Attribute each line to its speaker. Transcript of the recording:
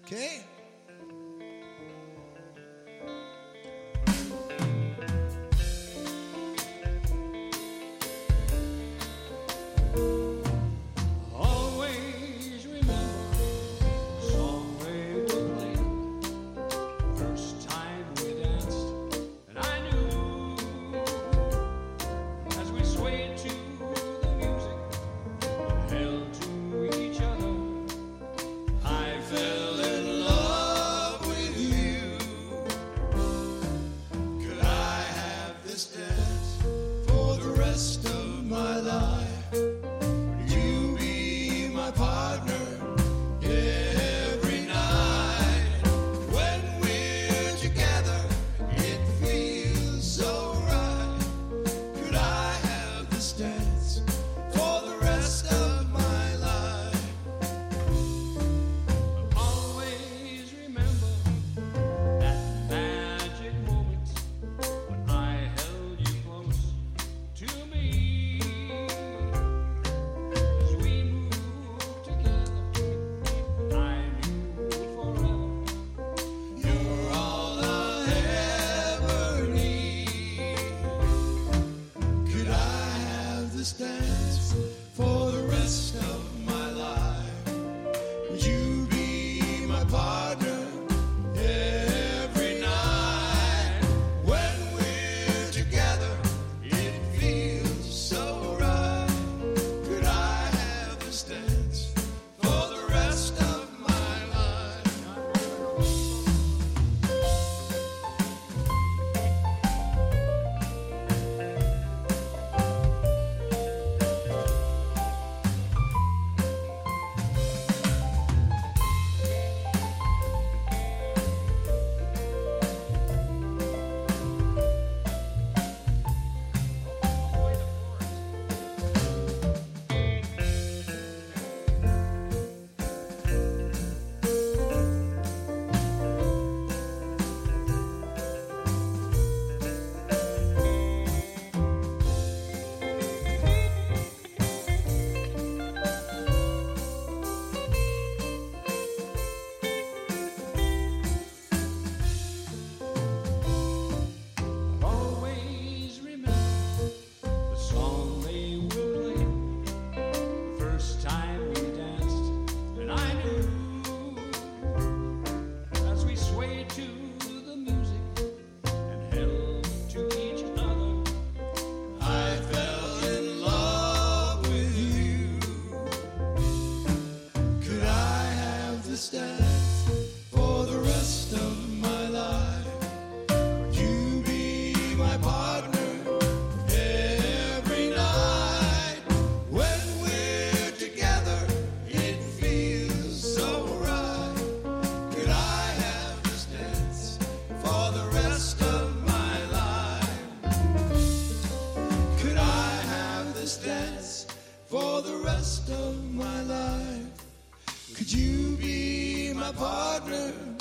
Speaker 1: Okay?
Speaker 2: Always remember the song they would play. First time we danced, and I knew as we swayed to the music and held to each other, I fell in love with you. Could I have this dance for the rest of my life? My partner every night. When we're together, it feels so right. Could I have this dance for the rest of my life? I'll always remember that magic moment when I held you close to me. Dance for the rest of my life. Would you be my partner every night? When we're together, it feels so right. Could I have this dance for the rest of my life? Dance for the rest of my life. Would you be my partner every night? When we're together, it feels so right. Could I have this dance for the rest of my life? Could I have this dance for the rest of my life? Could you be my partner